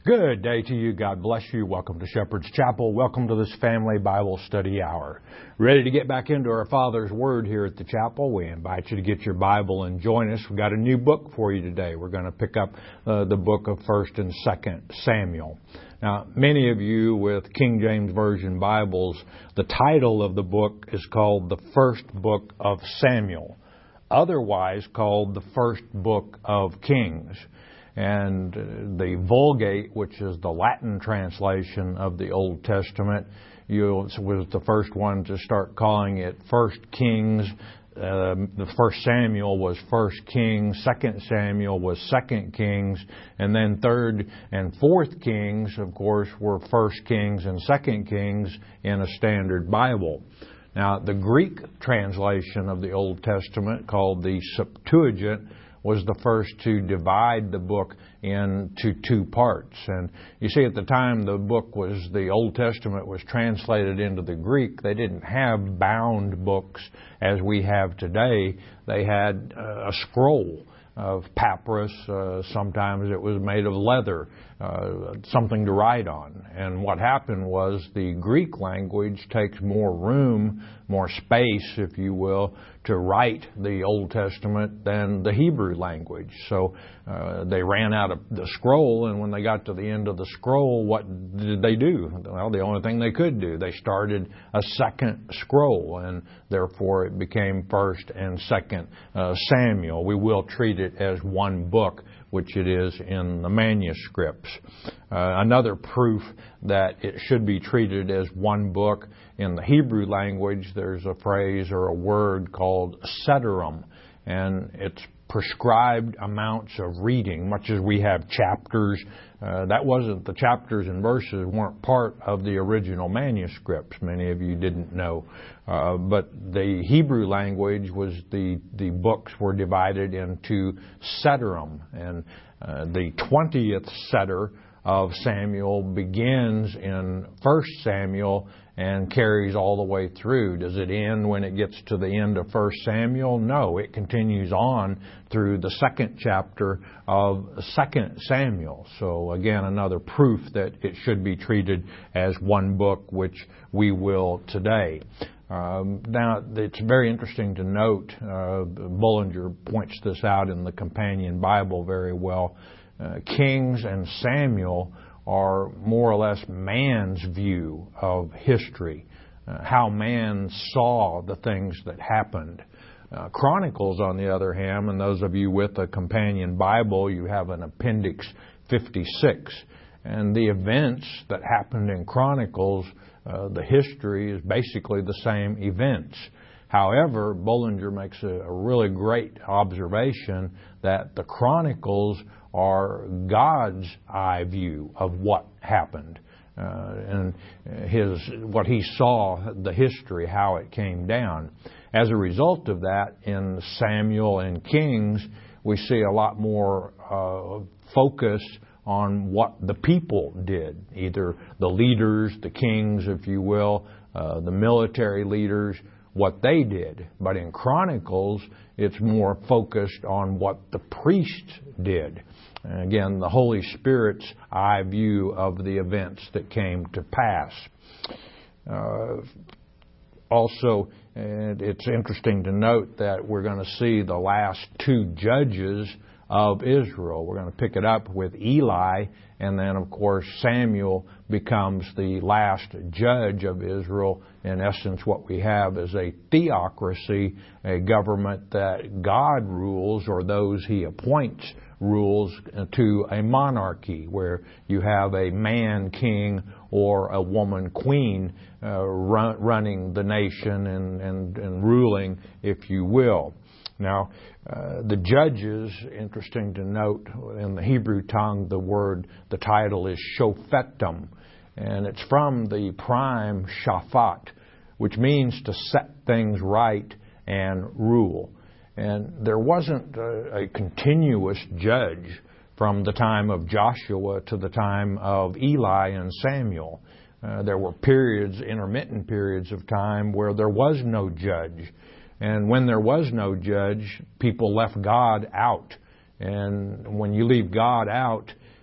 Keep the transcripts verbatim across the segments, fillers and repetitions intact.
Good day to you. God bless you. Welcome to Shepherd's Chapel. Welcome to this family Bible study hour. Ready to get back into our Father's Word here at the chapel? We invite you to get your Bible and join us. We've got a new book for you today. We're going to pick up uh, the book of First and Second Samuel. Now, many of you with King James Version Bibles, the title of the book is called the First Book of Samuel, otherwise called the First Book of Kings. And the Vulgate, which is the Latin translation of the Old Testament, you, was the first one to start calling it First Kings. Uh, the First Samuel was First Kings. Second Samuel was Second Kings. And then Third and Fourth Kings, of course, were First Kings and Second Kings in a standard Bible. Now, the Greek translation of the Old Testament, called the Septuagint, was the first to divide the book into two parts. And you see, at the time the book was, the Old Testament was translated into the Greek, they didn't have bound books as we have today. They had uh, a scroll of papyrus. Uh, sometimes it was made of leather, uh, something to write on. And what happened was the Greek language takes more room, more space, if you will, to write the Old Testament than the Hebrew language. So uh, they ran out of the scroll, and when they got to the end of the scroll, what did they do? Well, the only thing they could do, they started a second scroll, and therefore it became First and Second uh, Samuel. We will treat it as one book, which it is in the manuscripts. Uh, another proof that it should be treated as one book, in the Hebrew language, there's a phrase or a word called sederum, and it's prescribed amounts of reading, much as we have chapters. Uh, that wasn't, the chapters and verses weren't part of the original manuscripts. Many of you didn't know. Uh, but the Hebrew language was, the, the books were divided into sederum, and uh, the twentieth seder of Samuel begins in First Samuel and carries all the way through. Does it end when it gets to the end of First Samuel? No, it continues on through the second chapter of Second Samuel. So again, another proof that it should be treated as one book, which we will today. Um, now, it's very interesting to note, uh, Bullinger points this out in the Companion Bible very well. Uh, Kings and Samuel are more or less man's view of history, uh, how man saw the things that happened. Uh, Chronicles, on the other hand, and those of you with a Companion Bible, you have an Appendix fifty-six. And the events that happened in Chronicles, uh, the history is basically the same events. However, Bullinger makes a, a really great observation that the Chronicles are God's eye view of what happened, uh, and his what he saw, the history, how it came down. As a result of that, in Samuel and Kings, we see a lot more uh, focus on what the people did, either the leaders, the kings, if you will, uh, the military leaders, what they did. But in Chronicles, it's more focused on what the priests did. And again, the Holy Spirit's eye view of the events that came to pass. Uh, also, and it's interesting to note that we're going to see the last two judges of Israel. We're going to pick it up with Eli, and then, of course, Samuel becomes the last judge of Israel. In essence, what we have is a theocracy, a government that God rules, or those He appoints rules, to a monarchy where you have a man king or a woman queen uh, run, running the nation and, and, and ruling, if you will. Now, uh, the judges, interesting to note, in the Hebrew tongue, the word, the title is shofetim, and it's from the prime shaphat, which means to set things right and rule. And there wasn't a, a continuous judge from the time of Joshua to the time of Eli and Samuel. Uh, there were periods, intermittent periods of time where there was no judge. And when there was no judge, people left God out. And when you leave God out,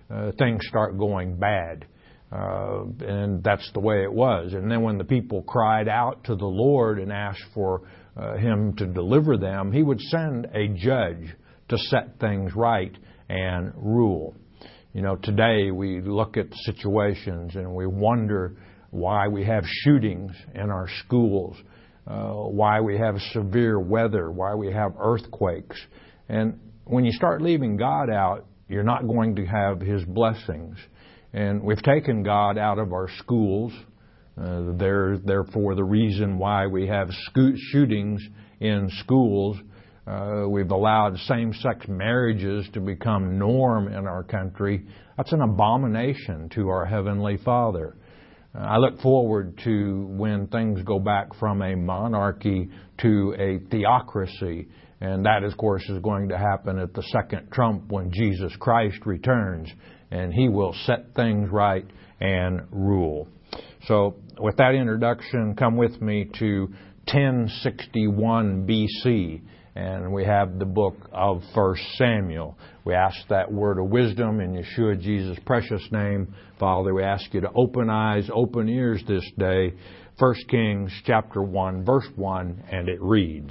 uh, things start going bad. Uh, and that's the way it was. And then when the people cried out to the Lord and asked for uh, Him to deliver them, He would send a judge to set things right and rule. You know, today we look at situations and we wonder why we have shootings in our schools, uh, why we have severe weather, why we have earthquakes. And when you start leaving God out, you're not going to have His blessings. And we've taken God out of our schools. Uh, they're, therefore, the reason why we have sco- shootings in schools. Uh, we've allowed same-sex marriages to become norm in our country. That's an abomination to our Heavenly Father. Uh, I look forward to when things go back from a monarchy to a theocracy. And that, of course, is going to happen at the second trump when Jesus Christ returns. And He will set things right and rule. So with that introduction, come with me to ten sixty-one B C, and we have the book of First Samuel. We ask that word of wisdom in Yeshua Jesus' precious name. Father, we ask you to open eyes, open ears this day. First Kings chapter one, verse one, and it reads,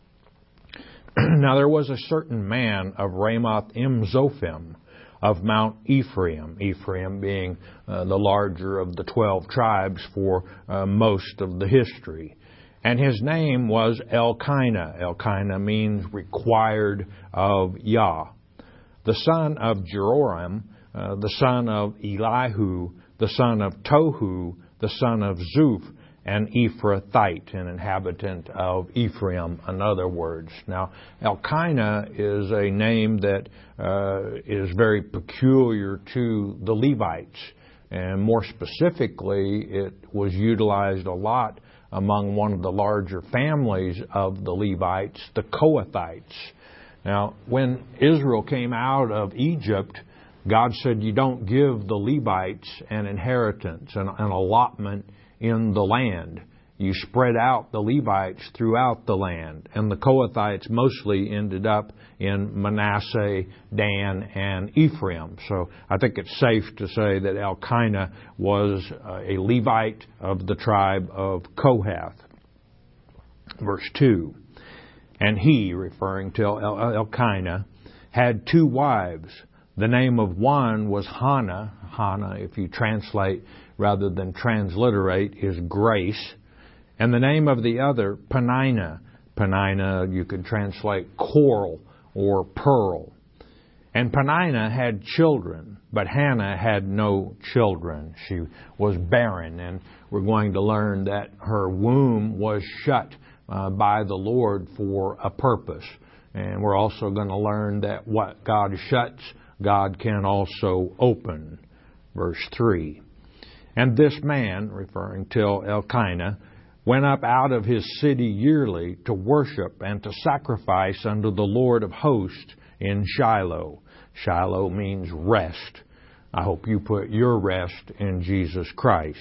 Now there was a certain man of Ramoth-im-Zophim, of Mount Ephraim, Ephraim being uh, the larger of the twelve tribes for uh, most of the history. And his name was Elkanah. Elkanah means required of Yah. The son of Jeroram, uh, the son of Elihu, the son of Tohu, the son of Zuph, an Ephrathite, an inhabitant of Ephraim, in other words. Now, Elkanah is a name that uh, is very peculiar to the Levites. And more specifically, it was utilized a lot among one of the larger families of the Levites, the Kohathites. Now, when Israel came out of Egypt, God said, you don't give the Levites an inheritance, an, an allotment in the land. You spread out the Levites throughout the land. And the Kohathites mostly ended up in Manasseh, Dan, and Ephraim. So I think it's safe to say that Elkanah was a Levite of the tribe of Kohath. Verse two, And he, referring to El- Elkanah, had two wives. The name of one was Hannah. Hannah, if you translate rather than transliterate, is grace. And the name of the other, Peninnah. Peninnah, you could translate coral or pearl. And Peninnah had children, but Hannah had no children. She was barren, and we're going to learn that her womb was shut uh, by the Lord for a purpose. And we're also going to learn that what God shuts, God can also open. Verse three. And this man, referring to Elkanah, went up out of his city yearly to worship and to sacrifice unto the Lord of hosts in Shiloh. Shiloh means rest. I hope you put your rest in Jesus Christ.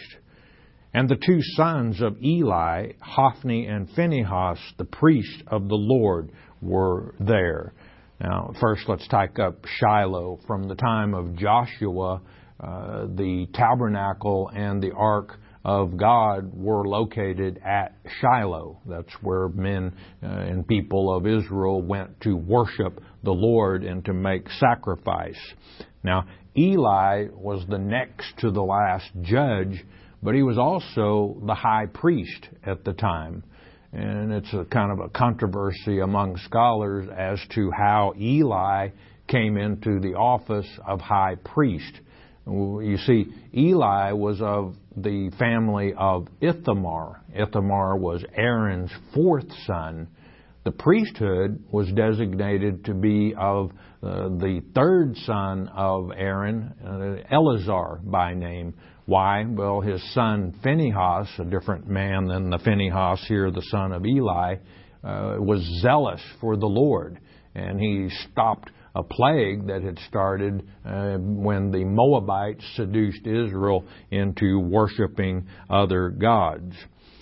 And the two sons of Eli, Hophni and Phinehas, the priest of the Lord, were there. Now, first let's take up Shiloh. From the time of Joshua, uh, the tabernacle and the ark of God were located at Shiloh. That's where men uh, and people of Israel went to worship the Lord and to make sacrifice. Now, Eli was the next to the last judge, but he was also the high priest at the time. And it's a kind of a controversy among scholars as to how Eli came into the office of high priest. You see, Eli was of the family of Ithamar. Ithamar was Aaron's fourth son. The priesthood was designated to be of uh, the third son of Aaron, uh, Eleazar by name. Why? Well, his son Phinehas, a different man than the Phinehas here, the son of Eli, uh, was zealous for the Lord. And he stopped a plague that had started uh, when the Moabites seduced Israel into worshiping other gods.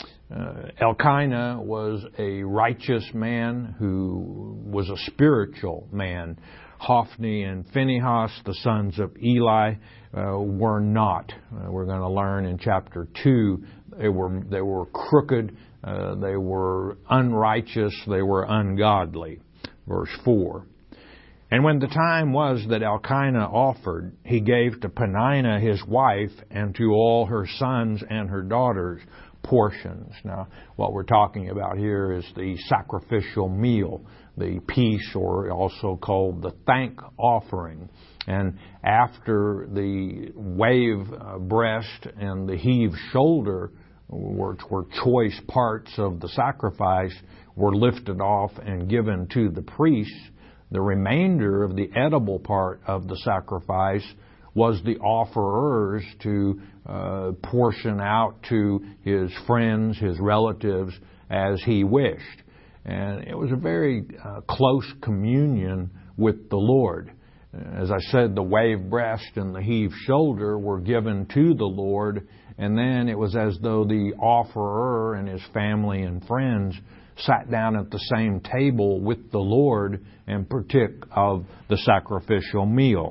Uh, Elkanah was a righteous man who was a spiritual man. Hophni and Phinehas, the sons of Eli, uh, were not. Uh, we're going to learn in chapter two, they were, they were crooked, uh, they were unrighteous, they were ungodly. Verse four. And when the time was that Elkanah offered, he gave to Peninnah his wife and to all her sons and her daughters portions. Now, what we're talking about here is the sacrificial meal, the peace, or also called the thank offering. And after the wave breast and the heave shoulder, which were choice parts of the sacrifice, were lifted off and given to the priests, the remainder of the edible part of the sacrifice was the offerer's to uh, portion out to his friends, his relatives, as he wished. And it was a very uh, close communion with the Lord. As I said, the wave breast and the heave shoulder were given to the Lord, and then it was as though the offerer and his family and friends sat down at the same table with the Lord and partook of the sacrificial meal.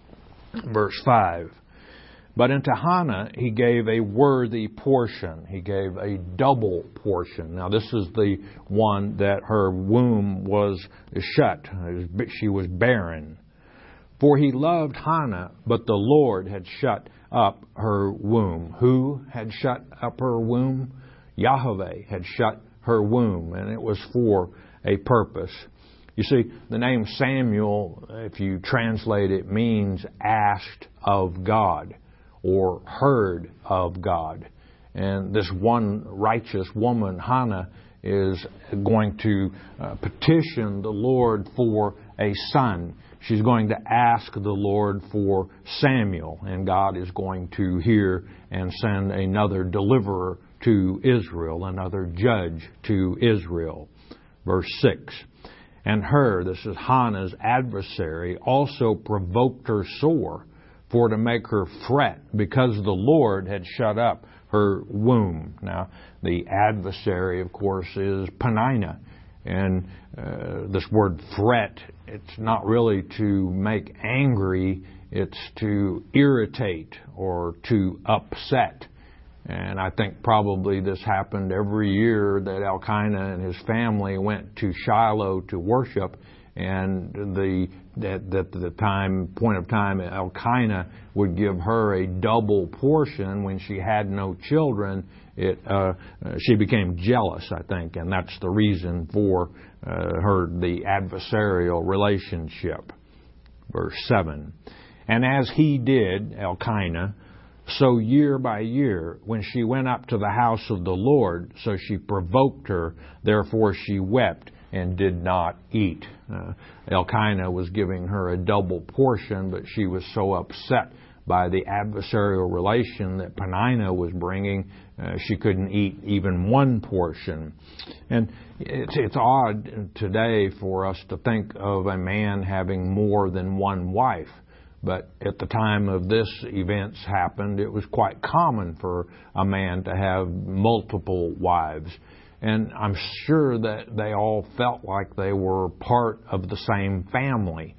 Verse five. But unto Hannah he gave a worthy portion. He gave a double portion. Now this is the one that her womb was shut. She was barren. For he loved Hannah, but the Lord had shut up her womb. Who had shut up her womb? Yahweh had shut her womb, and it was for a purpose. You see, the name Samuel, if you translate it, means asked of God or heard of God. And this one righteous woman, Hannah, is going to uh, petition the Lord for a son. She's going to ask the Lord for Samuel, and God is going to hear and send another deliverer to Israel, another judge to Israel. Verse six. And her, this is Hannah's adversary, also provoked her sore, for to make her fret, because the Lord had shut up her womb. Now, the adversary, of course, is Peninnah. And uh, this word fret, it's not really to make angry, it's to irritate or to upset. And I think probably this happened every year that Elkanah and his family went to Shiloh to worship, and the that that the time point of time Elkanah would give her a double portion when she had no children. It uh, she became jealous, I think, and that's the reason for uh, her the adversarial relationship. Verse seven. And as he did, Elkanah, so year by year, when she went up to the house of the Lord, so she provoked her, therefore she wept and did not eat. Uh, Elkanah was giving her a double portion, but she was so upset by the adversarial relation that Peninnah was bringing, uh, she couldn't eat even one portion. And it's, it's odd today for us to think of a man having more than one wife. But at the time of this events happened, it was quite common for a man to have multiple wives. And I'm sure that they all felt like they were part of the same family.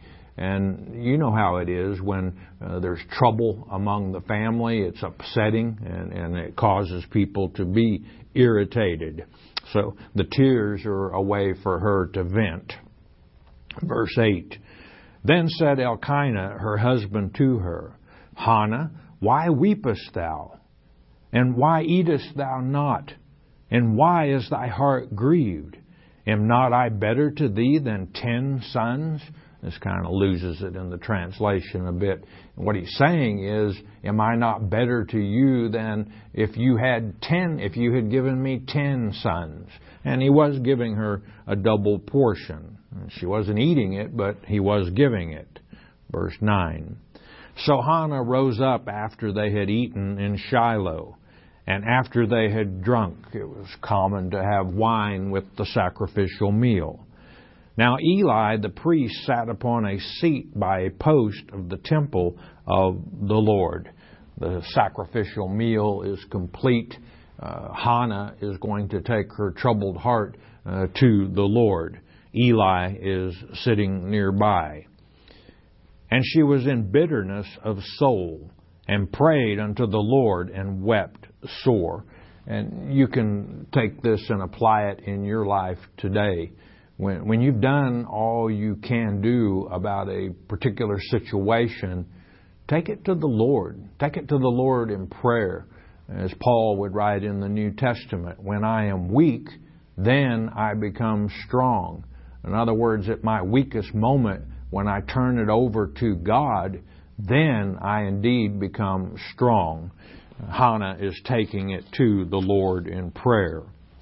And you know how it is when uh, there's trouble among the family. It's upsetting, and, and it causes people to be irritated. So the tears are a way for her to vent. Verse eight. Then said Elkanah, her husband, to her, Hannah, why weepest thou? And why eatest thou not? And why is thy heart grieved? Am not I better to thee than ten sons? This kind of loses it in the translation a bit. And what he's saying is, am I not better to you than if you had ten, if you had given me ten sons? And he was giving her a double portion. She wasn't eating it, but he was giving it. Verse nine. So Hannah rose up after they had eaten in Shiloh, and after they had drunk. It was common to have wine with the sacrificial meal. Now Eli the priest sat upon a seat by a post of the temple of the Lord. The sacrificial meal is complete. Uh, Hannah is going to take her troubled heart uh, to the Lord. Eli is sitting nearby. And she was in bitterness of soul, and prayed unto the Lord, and wept sore. And you can take this and apply it in your life today. When, when you've done all you can do about a particular situation, take it to the Lord. Take it to the Lord in prayer. As Paul would write in the New Testament, when I am weak, then I become strong. In other words, at my weakest moment, when I turn it over to God, then I indeed become strong. Hannah is taking it to the Lord in prayer.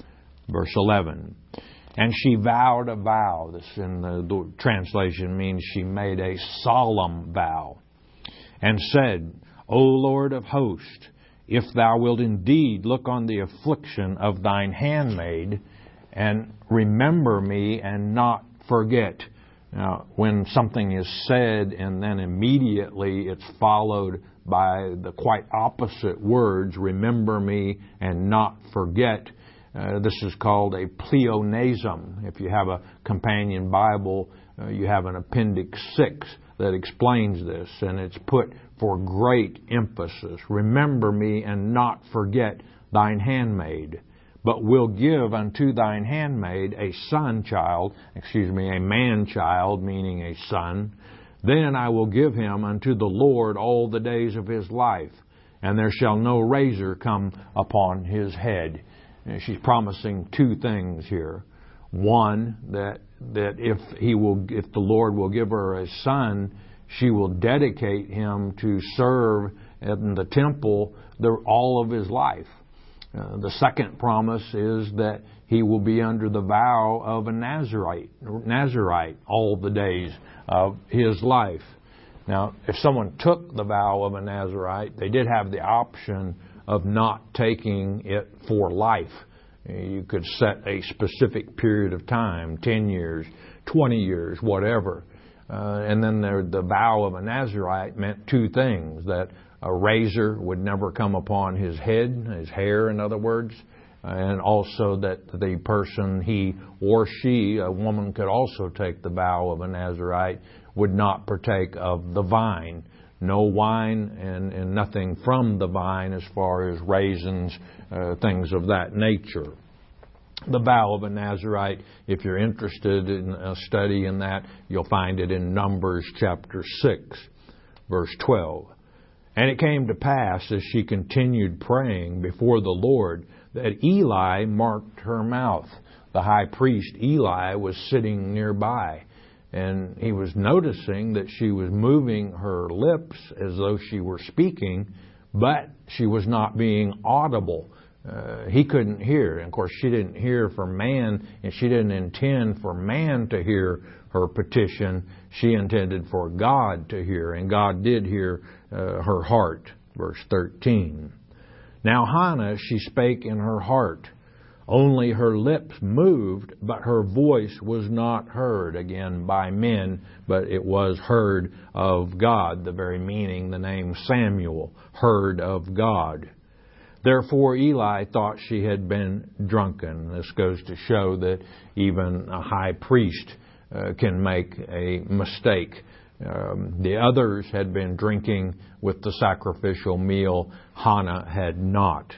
Verse eleven. And she vowed a vow. This in the, the translation means she made a solemn vow. And said, O Lord of hosts, if thou wilt indeed look on the affliction of thine handmaid, and remember me and not forget. Now, when something is said and then immediately it's followed by the quite opposite words, remember me and not forget, uh, this is called a pleonasm. If you have a companion Bible, uh, you have an appendix six that explains this, and it's put for great emphasis. Remember me and not forget thine handmaid, but will give unto thine handmaid a son child, excuse me, a man child, meaning a son. Then I will give him unto the Lord all the days of his life, and there shall no razor come upon his head. And she's promising two things here. One, that that if he will, if the Lord will give her a son, she will dedicate him to serve in the temple the, all of his life. Uh, the second promise is that he will be under the vow of a Nazarite, Nazarite all the days of his life. Now, if someone took the vow of a Nazarite, they did have the option of not taking it for life. You could set a specific period of time, ten years, twenty years, whatever. Uh, and then there, the vow of a Nazarite meant two things, that a razor would never come upon his head, his hair, in other words, and also that the person, he or she, a woman could also take the vow of a Nazarite, would not partake of the vine. No wine and, and nothing from the vine as far as raisins, uh, things of that nature. The vow of a Nazarite, if you're interested in a study in that, you'll find it in Numbers chapter six, verse twelve. And it came to pass, as she continued praying before the Lord, that Eli marked her mouth. The high priest Eli was sitting nearby, and he was noticing that she was moving her lips as though she were speaking, but she was not being audible. Uh, he couldn't hear. And of course, she didn't hear for man, and she didn't intend for man to hear her petition. She intended for God to hear, and God did hear uh, her heart. Verse thirteen. Now Hannah, she spake in her heart. Only her lips moved, but her voice was not heard, again, by men, but it was heard of God, the very meaning, the name Samuel, heard of God. Therefore Eli thought she had been drunken. This goes to show that even a high priest uh, can make a mistake. Um, the others had been drinking with the sacrificial meal. Hannah had not.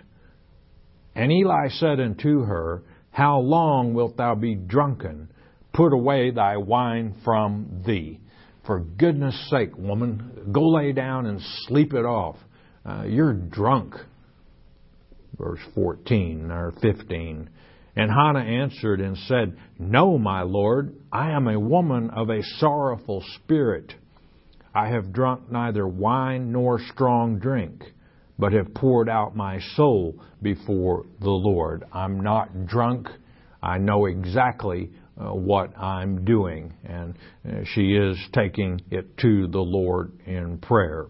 And Eli said unto her, How long wilt thou be drunken? Put away thy wine from thee. For goodness sake, woman, go lay down and sleep it off. Uh, you're drunk. Verse fourteen or fifteen. And Hannah answered and said, No, my Lord, I am a woman of a sorrowful spirit. I have drunk neither wine nor strong drink, but have poured out my soul before the Lord. I'm not drunk. I know exactly uh, what I'm doing. And uh, she is taking it to the Lord in prayer.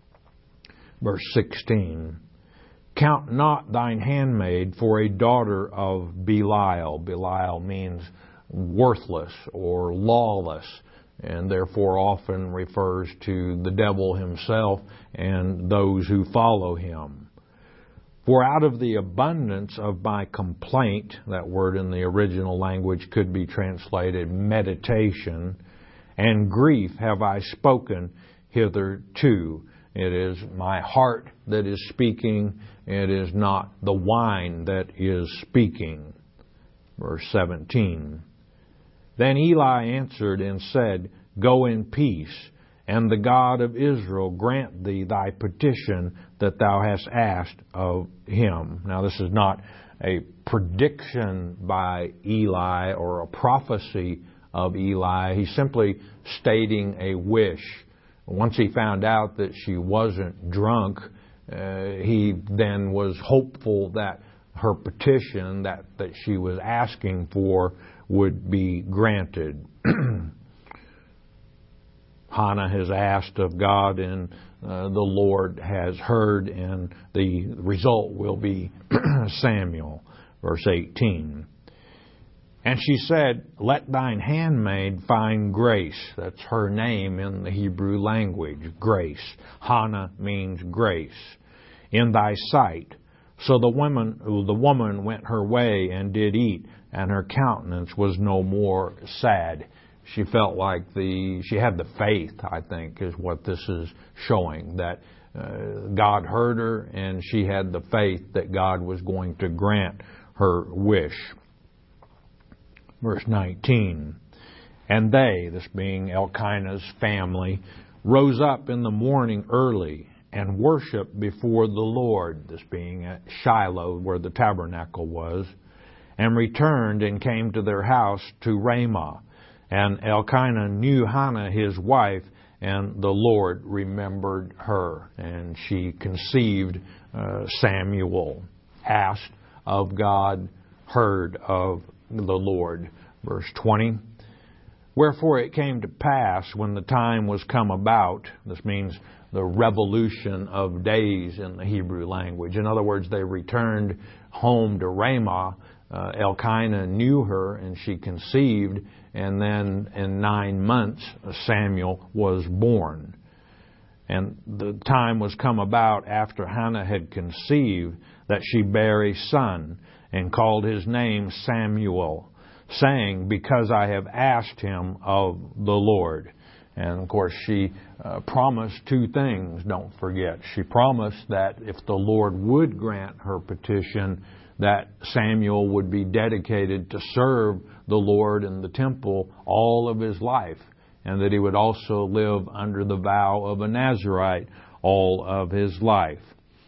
Verse sixteen. Count not thine handmaid for a daughter of Belial. Belial means worthless or lawless, and therefore often refers to the devil himself and those who follow him. For out of the abundance of my complaint, that word in the original language could be translated meditation, and grief have I spoken hitherto. It is my heart that is speaking. It is not the wine that is speaking. Verse seventeen. Then Eli answered and said, Go in peace, and the God of Israel grant thee thy petition that thou hast asked of him. Now, this is not a prediction by Eli or a prophecy of Eli. He's simply stating a wish. Once he found out that she wasn't drunk, uh, he then was hopeful that her petition that, that she was asking for would be granted. Hannah has asked of God, and uh, the Lord has heard, and the result will be Samuel. Verse eighteen. And she said, Let thine handmaid find grace. That's her name in the Hebrew language, grace. Hannah means grace. In thy sight. So the woman, the woman went her way and did eat, and her countenance was no more sad. She felt like the, she had the faith, I think, is what this is showing, that uh, God heard her, and she had the faith that God was going to grant her wish. Verse nineteen. And they, this being Elkanah's family, rose up in the morning early and worshiped before the Lord, this being at Shiloh, where the tabernacle was, and returned and came to their house to Ramah. And Elkanah knew Hannah his wife, and the Lord remembered her. And she conceived uh, Samuel, asked of God, heard of the Lord. Verse twenty. Wherefore it came to pass when the time was come about, this means the revolution of days in the Hebrew language. In other words, they returned home to Ramah. Uh, Elkanah knew her, and she conceived, and then in nine months Samuel was born. And the time was come about after Hannah had conceived that she bare a son, and called his name Samuel, saying, Because I have asked him of the Lord. And of course she uh, promised two things, don't forget. She promised that if the Lord would grant her petition, that Samuel would be dedicated to serve the Lord in the temple all of his life, and that he would also live under the vow of a Nazirite all of his life.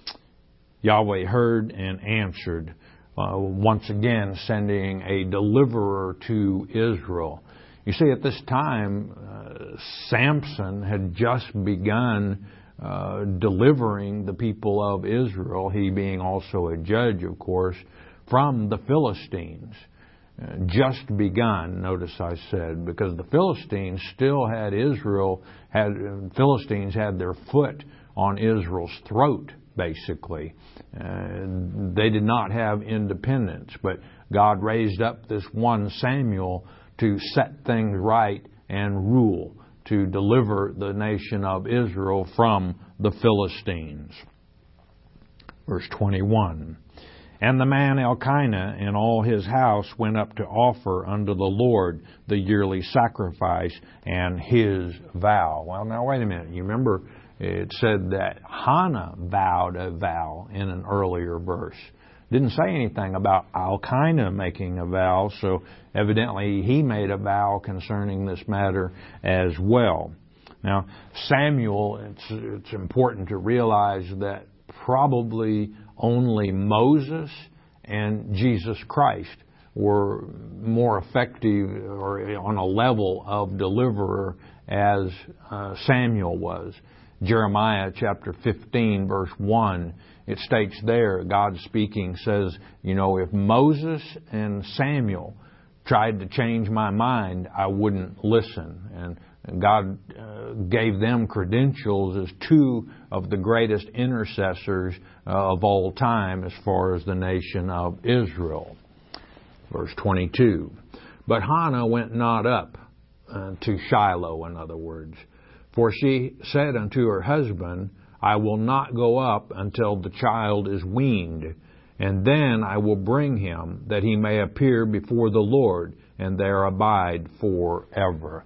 Yahweh heard and answered, uh, once again sending a deliverer to Israel. You see, at this time, uh, Samson had just begun uh, delivering the people of Israel, he being also a judge, of course, from the Philistines. Uh, just begun, notice I said, because the Philistines still had Israel, had Philistines had their foot on Israel's throat, basically. Uh, they did not have independence, but God raised up this one Samuel to set things right and rule, to deliver the nation of Israel from the Philistines. Verse twenty-one. And the man Elkanah and all his house went up to offer unto the Lord the yearly sacrifice and his vow. Well, now wait a minute. You remember it said that Hannah vowed a vow in an earlier verse. Didn't say anything about Elkanah making a vow, so evidently he made a vow concerning this matter as well. Now, Samuel, it's, it's important to realize that probably only Moses and Jesus Christ were more effective or on a level of deliverer as uh, Samuel was. Jeremiah chapter fifteen, verse one, it states there, God speaking, says, you know, if Moses and Samuel tried to change my mind, I wouldn't listen. And God uh, gave them credentials as two of the greatest intercessors uh, of all time as far as the nation of Israel. Verse twenty-two. But Hannah went not up uh, to Shiloh, in other words. For she said unto her husband, I will not go up until the child is weaned, and then I will bring him, that he may appear before the Lord, and there abide forever.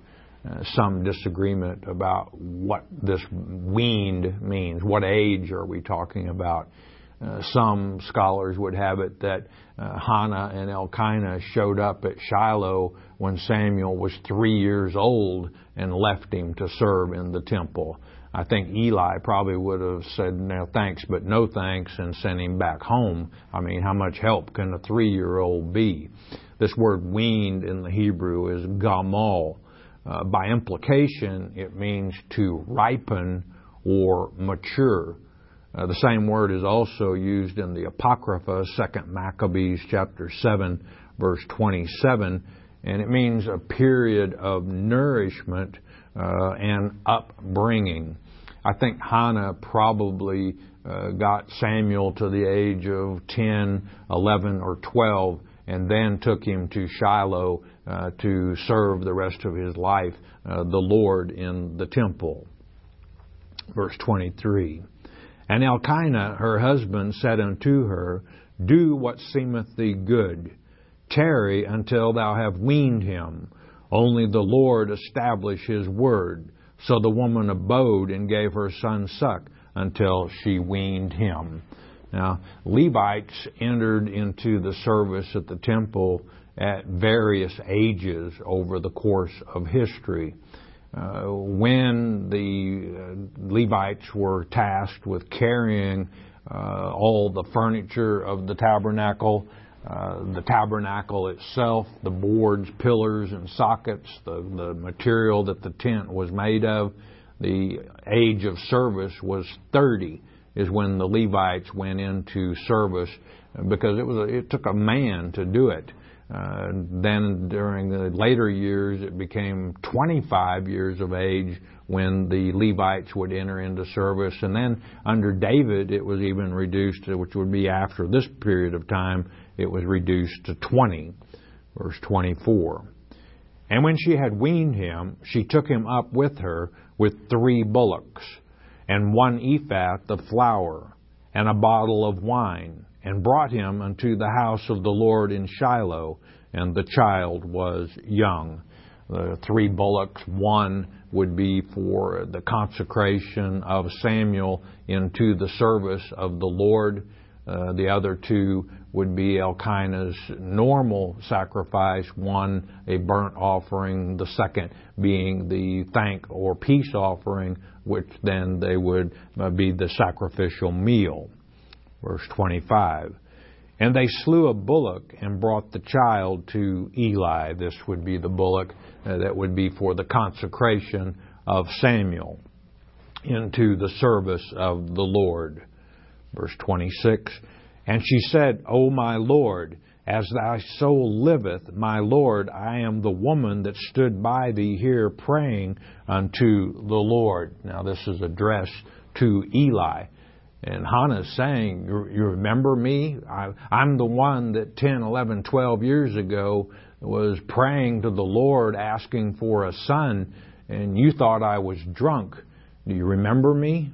uh, some disagreement about what this weaned means. What age are we talking about? Uh, some scholars would have it that uh, Hannah and Elkanah showed up at Shiloh when Samuel was three years old and left him to serve in the temple. I think Eli probably would have said, no thanks, but no thanks, and sent him back home. I mean, how much help can a three-year-old be? This word weaned in the Hebrew is gamal. Uh, by implication, it means to ripen or mature. Uh, the same word is also used in the Apocrypha, Second Maccabees chapter seven, verse twenty-seven, and it means a period of nourishment uh, and upbringing. I think Hannah probably uh, got Samuel to the age of ten, eleven, or twelve, and then took him to Shiloh uh, to serve the rest of his life uh, the Lord in the temple. Verse twenty-three. And Elkanah, her husband, said unto her, Do what seemeth thee good. Tarry until thou have weaned him. Only the Lord establish his word. So the woman abode and gave her son suck until she weaned him. Now, Levites entered into the service at the temple at various ages over the course of history. Uh, when the uh, Levites were tasked with carrying uh, all the furniture of the tabernacle, uh, the tabernacle itself, the boards, pillars, and sockets, the, the material that the tent was made of, the age of service was thirty, is when the Levites went into service, because it was a, it took a man to do it. Uh, then during the later years, it became twenty-five years of age when the Levites would enter into service. And then under David, it was even reduced, which would be after this period of time, it was reduced to twenty. Verse twenty-four. And when she had weaned him, she took him up with her with three bullocks, and one ephah of flour, and a bottle of wine, and brought him unto the house of the Lord in Shiloh, and the child was young. The three bullocks, one would be for the consecration of Samuel into the service of the Lord. Uh, the other two would be Elkanah's normal sacrifice, one a burnt offering, the second being the thank or peace offering, which then they would uh, be the sacrificial meal. Verse twenty-five. And they slew a bullock and brought the child to Eli. This would be the bullock uh, that would be for the consecration of Samuel into the service of the Lord. Verse twenty-six. And she said, O my Lord, as thy soul liveth, my Lord, I am the woman that stood by thee here praying unto the Lord. Now this is addressed to Eli. And Hannah's saying, you, you remember me? I, I'm the one that ten, eleven, twelve years ago was praying to the Lord asking for a son, and you thought I was drunk. Do you remember me?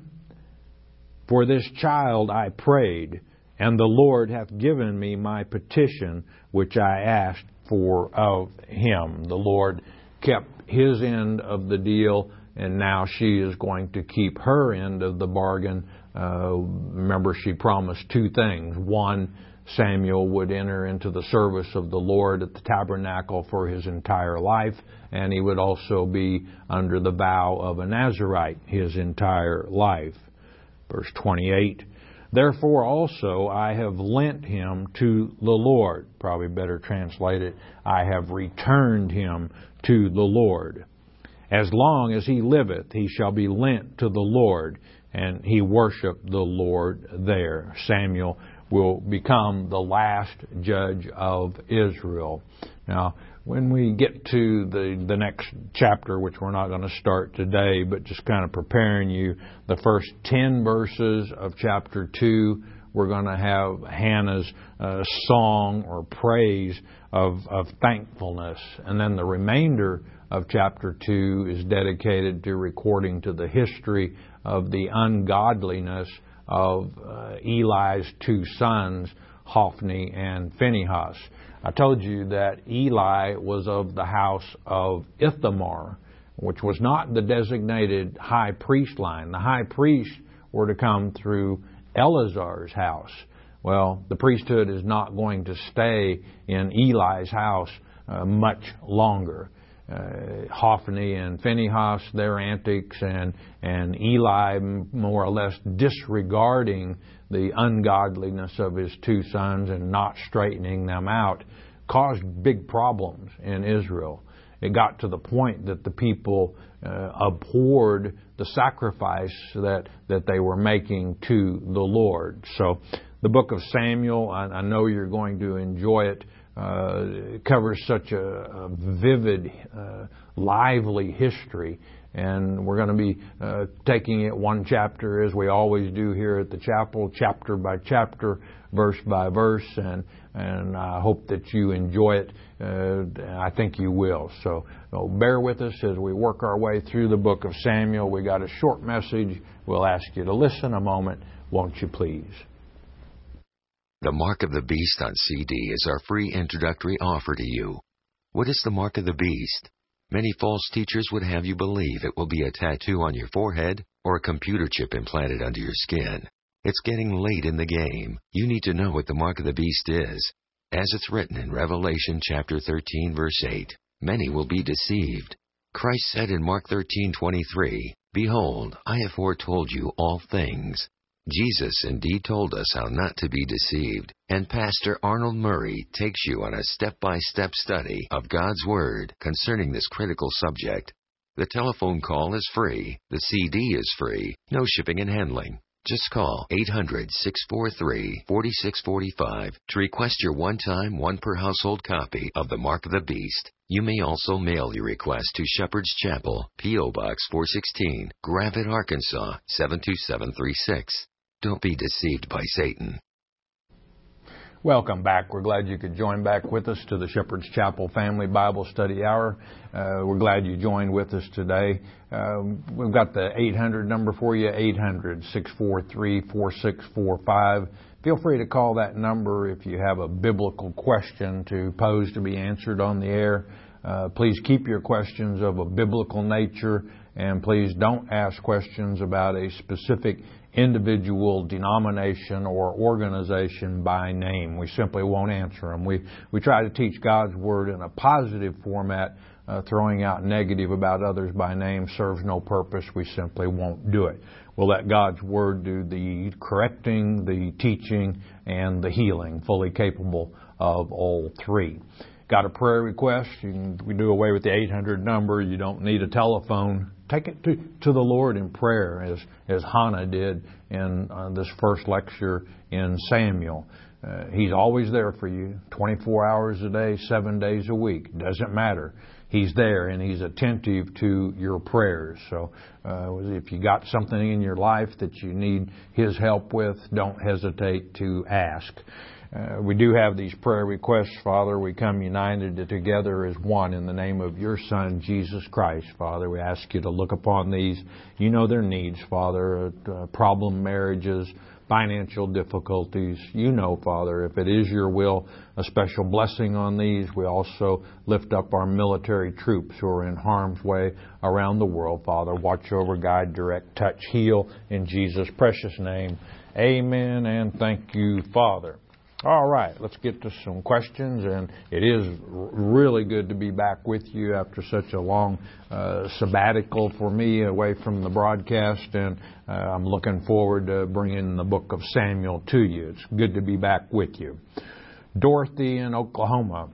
For this child I prayed, and the Lord hath given me my petition, which I asked for of him. The Lord kept his end of the deal, and now she is going to keep her end of the bargain. Uh, remember, she promised two things. One, Samuel would enter into the service of the Lord at the tabernacle for his entire life, and he would also be under the vow of a Nazirite his entire life. Verse twenty-eight, Therefore also I have lent him to the Lord. Probably better translated, I have returned him to the Lord. As long as he liveth, he shall be lent to the Lord. And he worshiped the Lord there. Samuel will become the last judge of Israel. Now, when we get to the, the next chapter, which we're not going to start today, but just kind of preparing you, the first ten verses of chapter two, we're going to have Hannah's uh, song or praise of, of thankfulness. And then the remainder of chapter two is dedicated to recording to the history of the ungodliness of uh, Eli's two sons, Hophni and Phinehas. I told you that Eli was of the house of Ithamar. which was not the designated high priest line. The high priests were to come through Eleazar's house. Well, the priesthood is not going to stay in Eli's house uh, much longer. Uh, Hophni and Phinehas, their antics, and, and Eli more or less disregarding the ungodliness of his two sons and not straightening them out, caused big problems in Israel. It got to the point that the people uh, abhorred the sacrifice that, that they were making to the Lord. So the book of Samuel, I, I know you're going to enjoy it. Uh, it covers such a, a vivid, uh, lively history. And we're going to be uh, taking it one chapter, as we always do here at the chapel, chapter by chapter, verse by verse, and and I hope that you enjoy it. Uh, I think you will. So uh, bear with us as we work our way through the book of Samuel. We got a short message. We'll ask you to listen a moment, won't you please? The Mark of the Beast on C D is our free introductory offer to you. What is the Mark of the Beast? Many false teachers would have you believe it will be a tattoo on your forehead or a computer chip implanted under your skin. It's getting late in the game. You need to know what the Mark of the Beast is. As it's written in Revelation chapter thirteen, verse eight, many will be deceived. Christ said in Mark thirteen twenty-three, "Behold, I have foretold you all things." Jesus indeed told us how not to be deceived, and Pastor Arnold Murray takes you on a step-by-step study of God's Word concerning this critical subject. The telephone call is free, the C D is free, no shipping and handling. Just call eight hundred, six four three, four six four five to request your one-time, one-per-household copy of The Mark of the Beast. You may also mail your request to Shepherd's Chapel, P O Box four sixteen, Gravette, Arkansas, seven two seven three six. Don't be deceived by Satan. Welcome back. We're glad you could join back with us to the Shepherd's Chapel Family Bible Study Hour. Uh, we're glad you joined with us today. Uh, we've got the eight hundred number for you, eight hundred, six four three, four six four five. Feel free to call that number if you have a biblical question to pose to be answered on the air. Uh, please keep your questions of a biblical nature, and please don't ask questions about a specific individual denomination or organization by name. We simply won't answer them. We we try to teach God's Word in a positive format. Uh, throwing out negative about others by name serves no purpose. We simply won't do it. We'll let God's Word do the correcting, the teaching, and the healing, fully capable of all three. Got a prayer request? You can, we do away with the eight hundred number. You don't need a telephone. Take it to, to the Lord in prayer, as, as Hannah did in uh, this first lecture in Samuel. Uh, he's always there for you, twenty-four hours a day, seven days a week. Doesn't matter. He's there, and He's attentive to your prayers. So uh, if you got something in your life that you need His help with, don't hesitate to ask. Uh, we do have these prayer requests, Father. We come united together as one in the name of your Son, Jesus Christ, Father. We ask you to look upon these. You know their needs, Father, uh, problem marriages, financial difficulties. You know, Father, if it is your will, a special blessing on these. We also lift up our military troops who are in harm's way around the world, Father. Watch over, guide, direct, touch, heal in Jesus' precious name. Amen, and thank you, Father. All right, let's get to some questions, and it is really good to be back with you after such a long uh, sabbatical for me away from the broadcast, and uh, I'm looking forward to bringing the book of Samuel to you. It's good to be back with you. Dorothy in Oklahoma,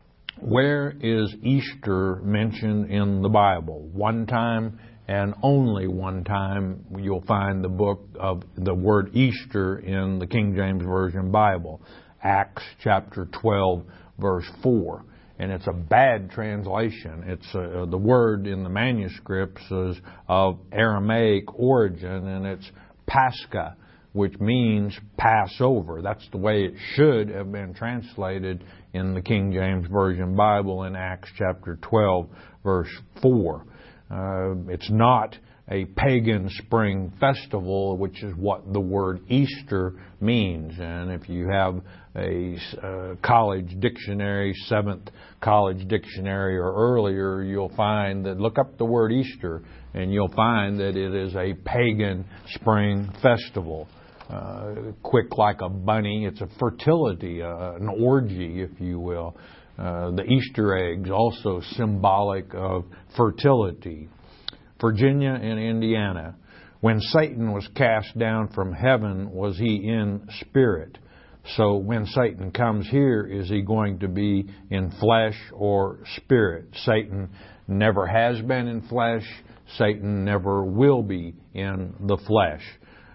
where is Easter mentioned in the Bible? One time and only one time you'll find the book of the word Easter in the King James Version Bible, Acts chapter twelve, verse four. And it's a bad translation. It's uh, the word in the manuscripts is of Aramaic origin, and it's Pascha, which means Passover. That's the way it should have been translated in the King James Version Bible in Acts chapter twelve, verse four. Uh, it's not a pagan spring festival, which is what the word Easter means. And if you have a uh, college dictionary, seventh college dictionary or earlier, you'll find that, look up the word Easter, and you'll find that it is a pagan spring festival. Uh, quick like a bunny. It's a fertility, uh, an orgy, if you will. Uh, the Easter eggs also symbolic of fertility. Virginia and Indiana. When Satan was cast down from heaven, was he in spirit? So when Satan comes here, is he going to be in flesh or spirit? Satan never has been in flesh. Satan never will be in the flesh.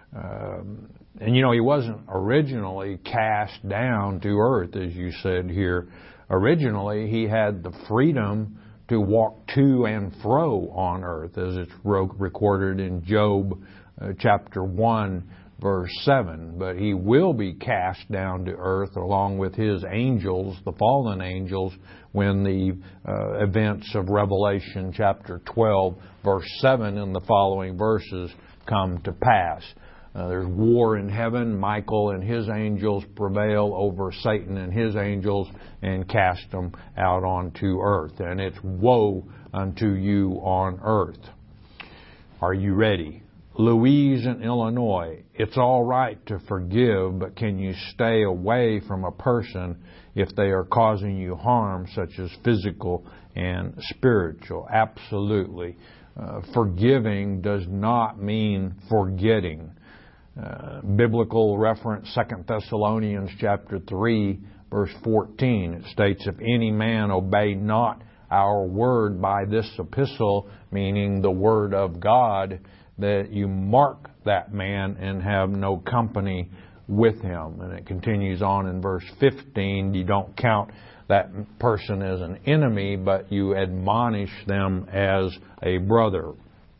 Um, and you know, he wasn't originally cast down to earth, as you said here. Originally, he had the freedom to walk to and fro on earth, as it's recorded in Job uh, chapter one, verse seven. But he will be cast down to earth along with his angels, the fallen angels, when the uh, events of Revelation chapter twelve, verse seven and the following verses come to pass. Uh, there's war in heaven. Michael and his angels prevail over Satan and his angels and cast them out onto earth. And it's woe unto you on earth. Are you ready? Louise in Illinois. It's all right to forgive, but can you stay away from a person if they are causing you harm, such as physical and spiritual? Absolutely. Uh, forgiving does not mean forgetting. Uh, biblical reference, Second Thessalonians chapter three, verse fourteen. It states, if any man obey not our word by this epistle, meaning the word of God, that you mark that man and have no company with him. And it continues on in verse fifteen. You don't count that person as an enemy, but you admonish them as a brother.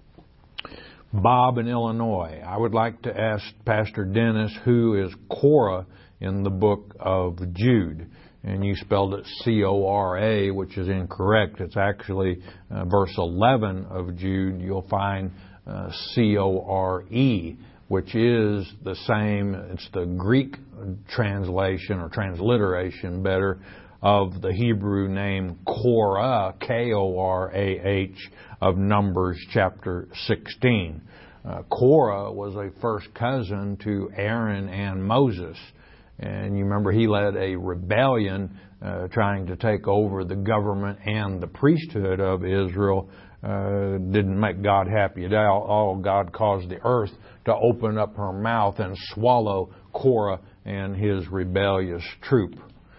Bob in Illinois. I would like to ask Pastor Dennis, who is Korah in the book of Jude? And you spelled it C O R A, which is incorrect. It's actually uh, verse eleven of Jude. You'll find uh, C O R E, which is the same. It's the Greek translation or transliteration, better, of the Hebrew name Korah, K O R A H, of Numbers chapter sixteen. Uh, Korah was a first cousin to Aaron and Moses. And you remember he led a rebellion uh, trying to take over the government and the priesthood of Israel. Uh, didn't make God happy at all. all. God caused the earth to open up her mouth and swallow Korah and his rebellious troop.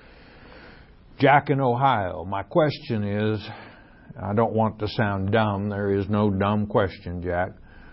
Jack in Ohio. My question is, I don't want to sound dumb. There is no dumb question, Jack.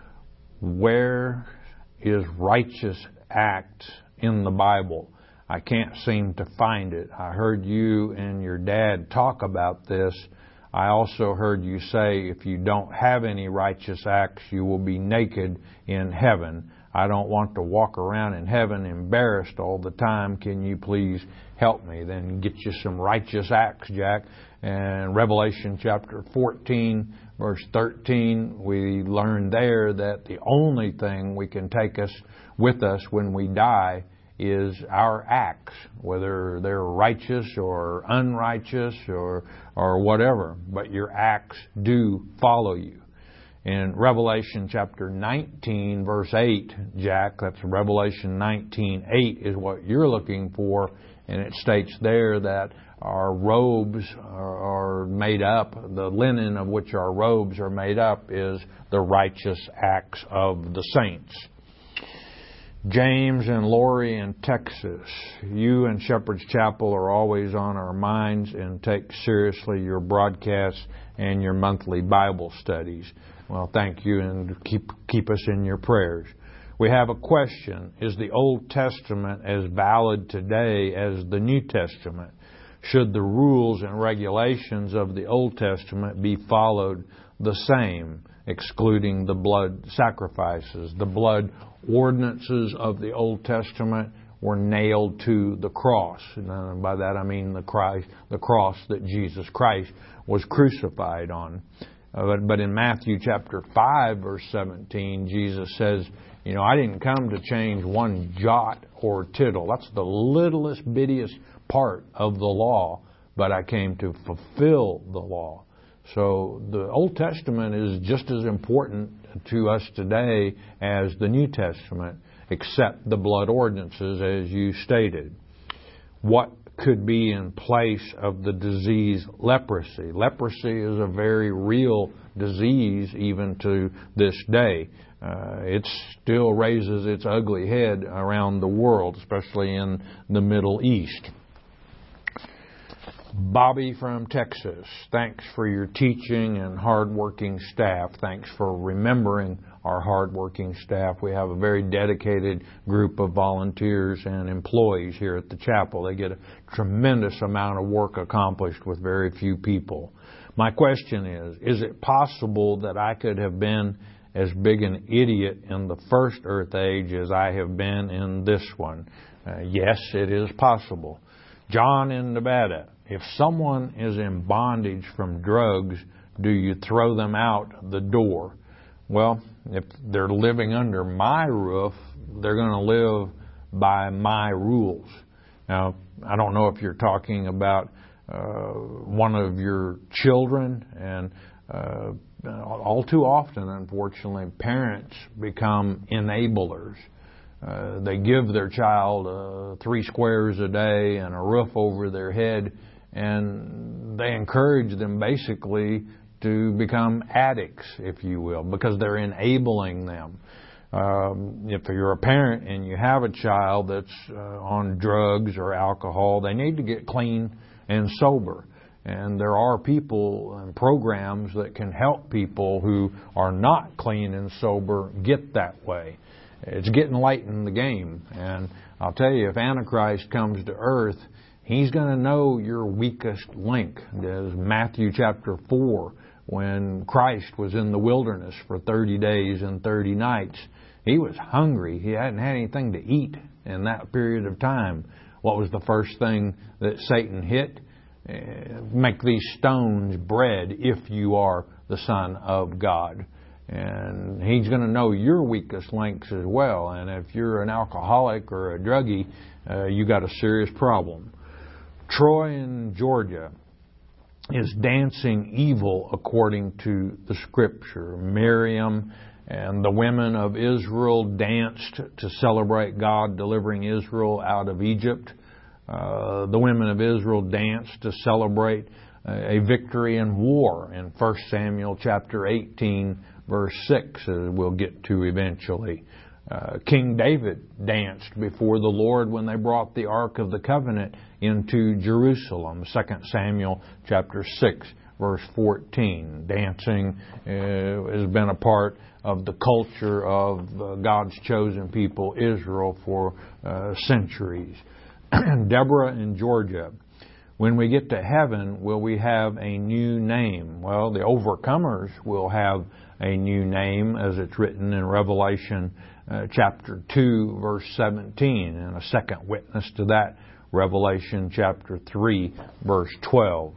Where is righteous acts in the Bible? I can't seem to find it. I heard you and your dad talk about this. I also heard you say if you don't have any righteous acts, you will be naked in heaven. I don't want to walk around in heaven embarrassed all the time. Can you please help me? Then get you some righteous acts, Jack. And Revelation chapter fourteen, verse thirteen, we learn there that the only thing we can take us with us when we die is our acts, whether they're righteous or unrighteous or or whatever. But your acts do follow you. In Revelation chapter nineteen, verse eight, Jack, that's Revelation nineteen, eight is what you're looking for, and it states there that our robes are, are made up, the linen of which our robes are made up is the righteous acts of the saints. James and Lori in Texas, you and Shepherd's Chapel are always on our minds and take seriously your broadcasts and your monthly Bible studies. Well, thank you, and keep keep us in your prayers. We have a question. Is the Old Testament as valid today as the New Testament? Should the rules and regulations of the Old Testament be followed the same, excluding the blood sacrifices? The blood ordinances of the Old Testament were nailed to the cross. And by that I mean the Christ, the cross that Jesus Christ was crucified on. Uh, but, but in Matthew chapter five, verse seventeen, Jesus says, you know, I didn't come to change one jot or tittle. That's the littlest, bittiest part of the law, but I came to fulfill the law. So the Old Testament is just as important to us today as the New Testament, except the blood ordinances, as you stated. What could be in place of the disease leprosy? Leprosy is a very real disease even to this day. Uh, it still raises its ugly head around the world, especially in the Middle East. Bobby from Texas, thanks for your teaching and hardworking staff. Thanks for remembering our hardworking staff. We have a very dedicated group of volunteers and employees here at the chapel. They get a tremendous amount of work accomplished with very few people. My question is, is it possible that I could have been as big an idiot in the first earth age as I have been in this one? Uh, yes, it is possible. John in Nevada, if someone is in bondage from drugs, do you throw them out the door? Well, if they're living under my roof, they're going to live by my rules. Now, I don't know if you're talking about uh, one of your children, and uh, all too often, unfortunately, parents become enablers. Uh, they give their child uh, three squares a day and a roof over their head, and they encourage them basically to become addicts, if you will, because they're enabling them. Um, if you're a parent and you have a child that's uh, on drugs or alcohol, they need to get clean and sober. And there are people and programs that can help people who are not clean and sober get that way. It's getting late in the game. And I'll tell you, if Antichrist comes to earth, he's going to know your weakest link. There's Matthew chapter four, when Christ was in the wilderness for thirty days and thirty nights. He was hungry. He hadn't had anything to eat in that period of time. What was the first thing that Satan hit? Make these stones bread if you are the Son of God. And he's going to know your weakest links as well. And if you're an alcoholic or a druggie, uh, you got a serious problem. Troy in Georgia is dancing evil according to the Scripture. Miriam and the women of Israel danced to celebrate God delivering Israel out of Egypt. Uh, the women of Israel danced to celebrate a victory in war in First Samuel chapter eighteen, verse six, as we'll get to eventually. Uh, King David danced before the Lord when they brought the Ark of the Covenant into Jerusalem. Second Samuel chapter six, verse fourteen. Dancing uh, has been a part of the culture of uh, God's chosen people, Israel, for uh, centuries. Deborah in Georgia, when we get to heaven, will we have a new name? Well, the overcomers will have a new name, as it's written in Revelation uh, chapter two, verse seventeen, and a second witness to that, Revelation chapter three, verse twelve.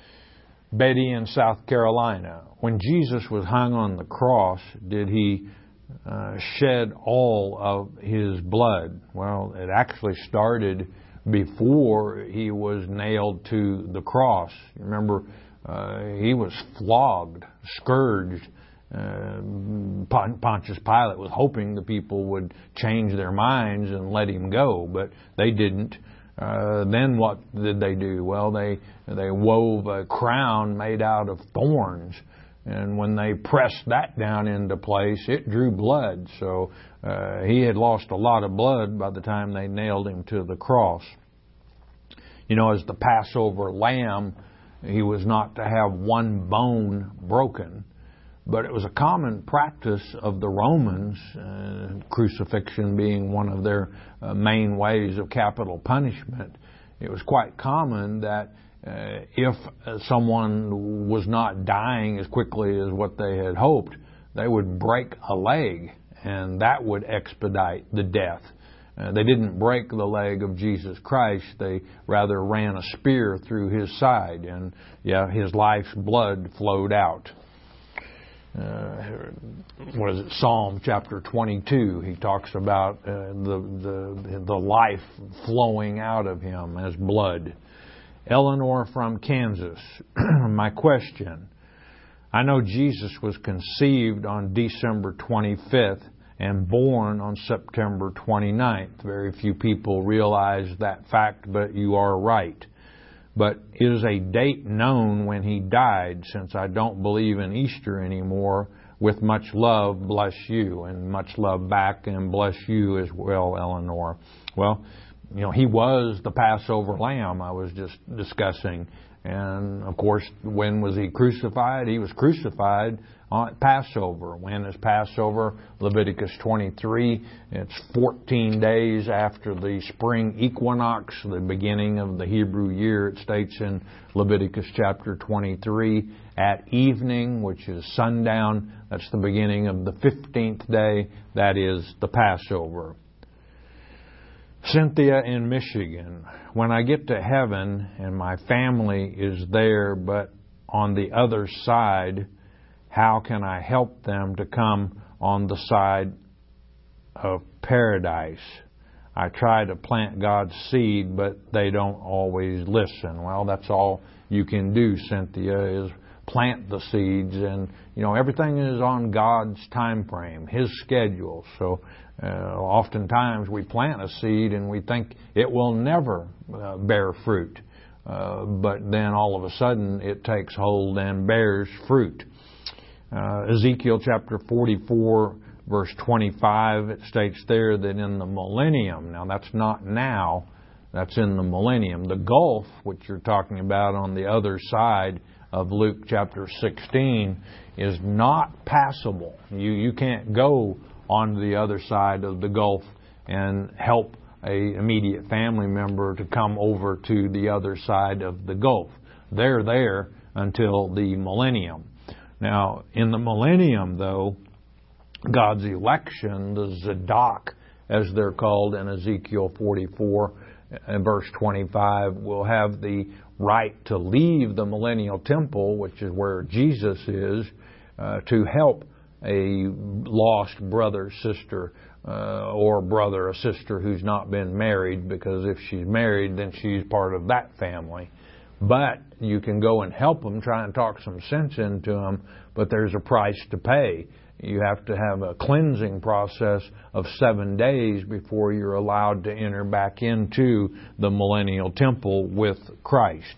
Betty in South Carolina, when Jesus was hung on the cross, did he uh, shed all of his blood? Well, it actually started before he was nailed to the cross. Remember, uh, he was flogged, scourged. Uh, Pontius Pilate was hoping the people would change their minds and let him go, but they didn't. Uh, then what did they do? Well, they they wove a crown made out of thorns, and when they pressed that down into place, it drew blood. So uh, he had lost a lot of blood by the time they nailed him to the cross. You know, as the Passover lamb, he was not to have one bone broken. But it was a common practice of the Romans, uh, crucifixion being one of their uh, main ways of capital punishment. It was quite common that uh, if someone was not dying as quickly as what they had hoped, they would break a leg, and that would expedite the death. Uh, they didn't break the leg of Jesus Christ. They rather ran a spear through his side, and yeah, his life's blood flowed out. uh, what is it, Psalm chapter twenty-two. He talks about uh, the, the, the life flowing out of him as blood. Eleanor from Kansas. My question. I know Jesus was conceived on December twenty-fifth and born on September twenty-ninth. Very few people realize that fact, but you are right. But is a date known when he died, since I don't believe in Easter anymore? With much love, bless you. And much love back, and bless you as well, Eleanor. Well, you know, he was the Passover lamb I was just discussing. And, of course, when was he crucified? He was crucified on Passover. When is Passover? Leviticus twenty-three. It's fourteen days after the spring equinox, the beginning of the Hebrew year. It states in Leviticus chapter twenty-three, at evening, which is sundown. That's the beginning of the fifteenth day. That is the Passover. Cynthia in Michigan. When I get to heaven and my family is there, but on the other side, how can I help them to come on the side of paradise? I try to plant God's seed, but they don't always listen. Well, that's all you can do, Cynthia, is plant the seeds. And, you know, everything is on God's time frame, His schedule. So uh, oftentimes we plant a seed and we think it will never uh, bear fruit. Uh, but then all of a sudden it takes hold and bears fruit. Uh, Ezekiel chapter forty-four, verse twenty-five, it states there that in the millennium, now that's not now, that's in the millennium. The gulf, which you're talking about on the other side of Luke chapter sixteen, is not passable. You you can't go on the other side of the gulf and help a immediate family member to come over to the other side of the gulf. They're there until the millennium. Now, in the millennium, though, God's election, the Zadok, as they're called in Ezekiel forty-four and verse twenty-five, will have the right to leave the millennial temple, which is where Jesus is, uh, to help a lost brother, sister, uh, or brother, a sister who's not been married, because if she's married, then she's part of that family. But you can go and help them, try and talk some sense into them, but there's a price to pay. You have to have a cleansing process of seven days before you're allowed to enter back into the millennial temple with Christ.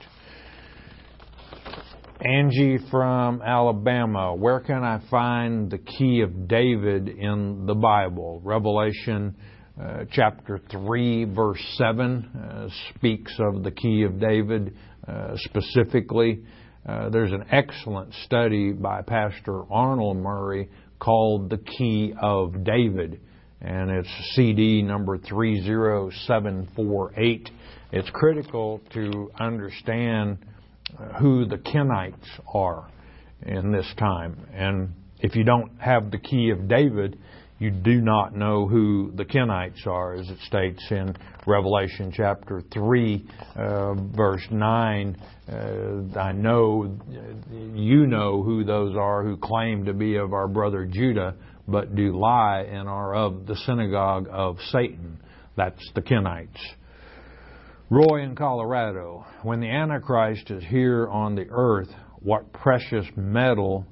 Angie from Alabama, where can I find the key of David in the Bible? Revelation uh, chapter three, verse seven uh, speaks of the key of David uh, specifically. Uh, there's an excellent study by Pastor Arnold Murray called The Key of David, and it's C D number three zero seven four eight. It's critical to understand who the Kenites are in this time. And if you don't have the key of David, you do not know who the Kenites are, as it states in Revelation chapter three, uh, verse nine. Uh, I know, you know who those are who claim to be of our brother Judah, but do lie and are of the synagogue of Satan. That's the Kenites. Roy in Colorado, when the Antichrist is here on the earth, what precious metal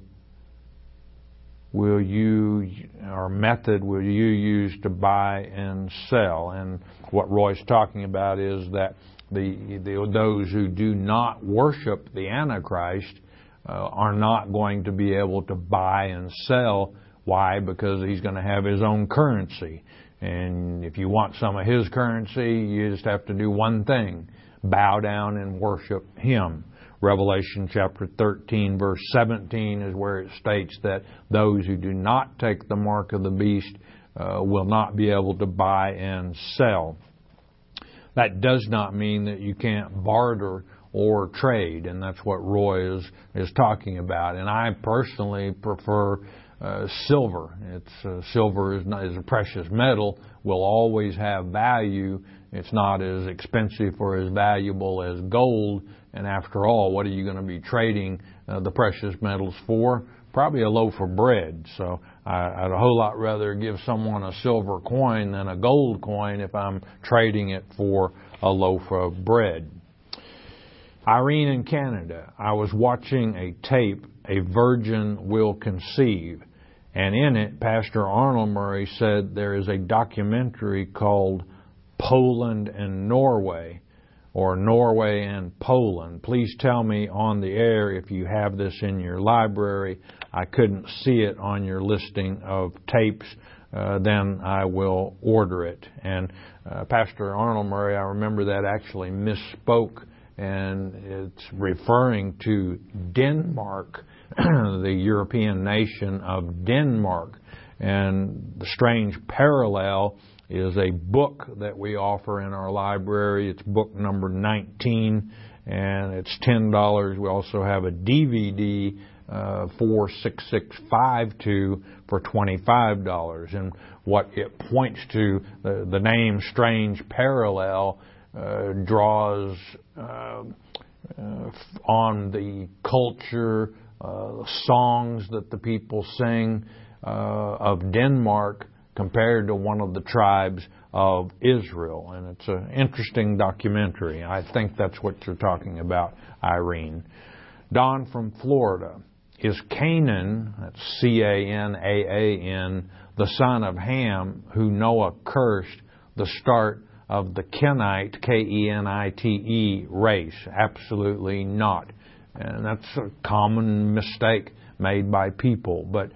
will you, or method will you use to buy and sell? And what Roy's talking about is that the, the those who do not worship the Antichrist uh, are not going to be able to buy and sell. Why? Because he's going to have his own currency. And if you want some of his currency, you just have to do one thing: bow down and worship him. Revelation chapter thirteen, verse seventeen is where it states that those who do not take the mark of the beast uh, will not be able to buy and sell. That does not mean that you can't barter or trade, and that's what Roy is, is talking about. And I personally prefer Uh, silver. It's uh, silver is, not, is a precious metal, will always have value. It's not as expensive or as valuable as gold. And after all, what are you going to be trading uh, the precious metals for? probably a loaf of bread. So I, I'd a whole lot rather give someone a silver coin than a gold coin if I'm trading it for a loaf of bread. Irene in Canada, I was watching a tape, A Virgin Will Conceive, and in it, Pastor Arnold Murray said there is a documentary called Poland and Norway, or Norway and Poland. Please tell me on the air if you have this in your library. I couldn't see it on your listing of tapes. Uh, then I will order it. And uh, Pastor Arnold Murray, I remember that actually misspoke, and it's referring to Denmark, the European nation of Denmark. And the strange parallel is a book that we offer in our library. It's book number nineteen, and it's ten dollars. We also have a D V D, uh, four six six five two, for twenty-five dollars. And what it points to, the, the name Strange Parallel, uh, draws uh, uh, on the culture, uh, songs that the people sing uh, of Denmark, compared to one of the tribes of Israel. And it's an interesting documentary. I think that's what you're talking about, Irene. Don from Florida. Is Canaan, that's C A N A A N, the son of Ham, who Noah cursed, the start of the Kenite, K E N I T E, race? Absolutely not. And that's a common mistake made by people. But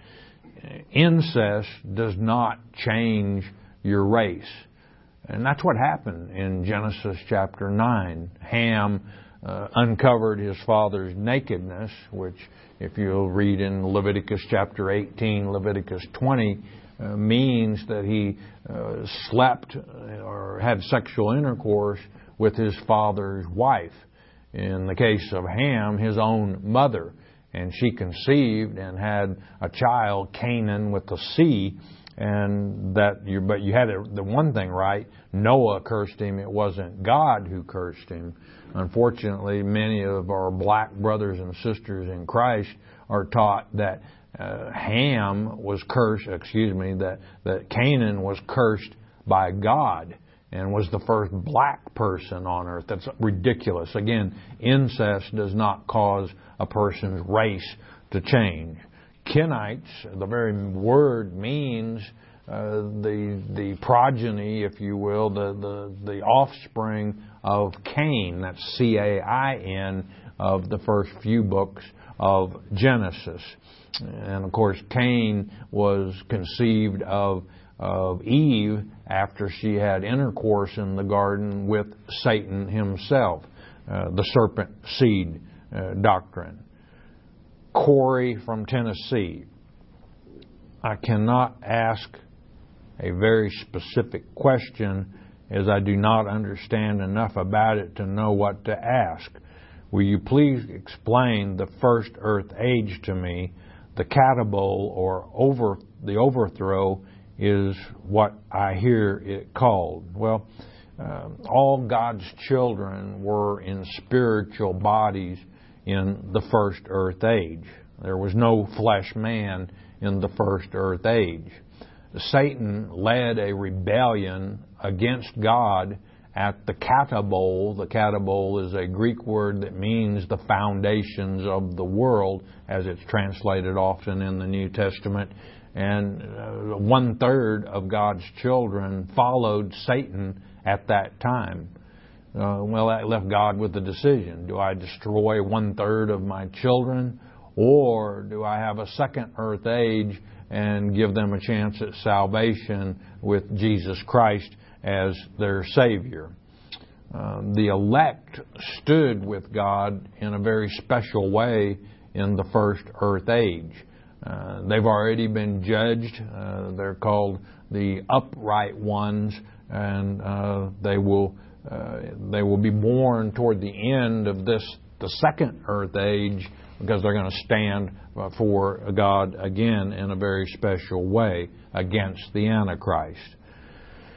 incest does not change your race. And that's what happened in Genesis chapter nine. Ham uh, uncovered his father's nakedness, which, if you'll read in Leviticus chapter eighteen, Leviticus twenty, uh, means that he uh, slept or had sexual intercourse with his father's wife. In the case of Ham, his own mother. And she conceived and had a child, Canaan, with a C. And that, you, but you had the one thing right: Noah cursed him. It wasn't God who cursed him. Unfortunately, many of our black brothers and sisters in Christ are taught that uh, Ham was cursed. Excuse me, that that Canaan was cursed by God and was the first black person on earth. That's ridiculous. Again, incest does not cause a person's race to change. Kenites, the very word means uh, the the progeny, if you will, the, the, the offspring of Cain. That's C A I N, of the first few books of Genesis. And of course, Cain was conceived of of Eve after she had intercourse in the garden with Satan himself, uh, the serpent seed uh, doctrine. Corey from Tennessee. I cannot ask a very specific question, as I do not understand enough about it to know what to ask. Will you please explain the first earth age to me? The catabole, or over the overthrow, is what I hear it called. Well, uh, all God's children were in spiritual bodies in the first earth age. There was no flesh man in the first earth age. Satan led a rebellion against God at the catabole. The catabole is a Greek word that means the foundations of the world, as it's translated often in the New Testament. And uh, one-third of God's children followed Satan at that time. Uh, well, that left God with the decision. Do I destroy one-third of my children, or do I have a second earth age and give them a chance at salvation with Jesus Christ as their Savior? Uh, the elect stood with God in a very special way in the first earth age. Uh, they've already been judged. Uh, they're called the upright ones, and uh, they will uh, they will be born toward the end of this, the second earth age, because they're going to stand for God again in a very special way against the Antichrist.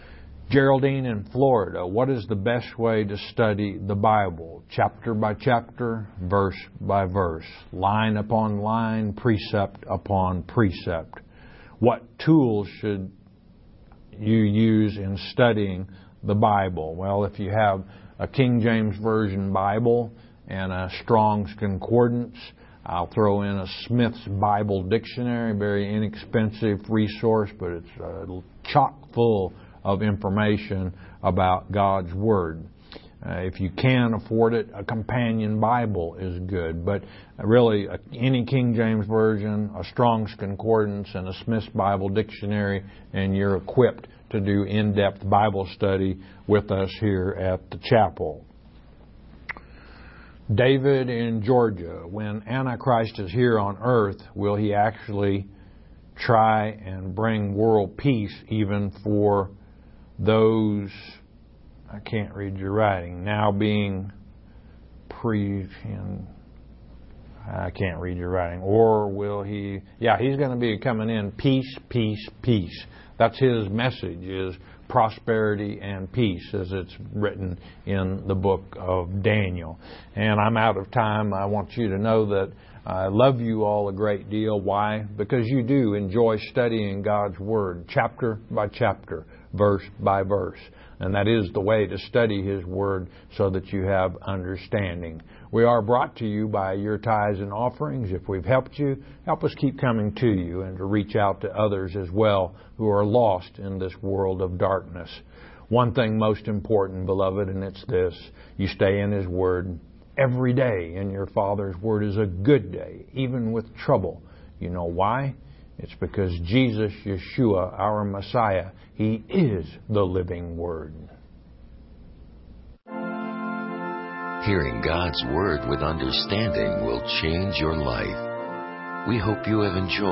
Geraldine in Florida, what is the best way to study the Bible? Chapter by chapter, verse by verse, line upon line, precept upon precept. What tools should you use in studying the Bible? Well, if you have a King James Version Bible and a Strong's Concordance, I'll throw in a Smith's Bible Dictionary, very inexpensive resource, but it's uh, chock full of information about God's Word. Uh, if you can afford it, a companion Bible is good. But really, uh, any King James Version, a Strong's Concordance, and a Smith's Bible Dictionary, and you're equipped to do in-depth Bible study with us here at the chapel. David in Georgia, when Antichrist is here on earth, will he actually try and bring world peace even for those, I can't read your writing, now being pre, I can't read your writing, or will he, yeah, he's going to be coming in peace, peace, peace. That's his message, is prosperity and peace, as it's written in the book of Daniel. And I'm out of time. I want you to know that I love you all a great deal. Why? Because you do enjoy studying God's Word, chapter by chapter, verse by verse. And that is the way to study His Word, so that you have understanding. We are brought to you by your tithes and offerings. If we've helped you, help us keep coming to you and to reach out to others as well who are lost in this world of darkness. One thing most important, beloved, and it's this: you stay in His Word every day, and your Father's Word is a good day, even with trouble. You know why? It's because Jesus, Yeshua, our Messiah, He is the living Word. Hearing God's Word with understanding will change your life. We hope you have enjoyed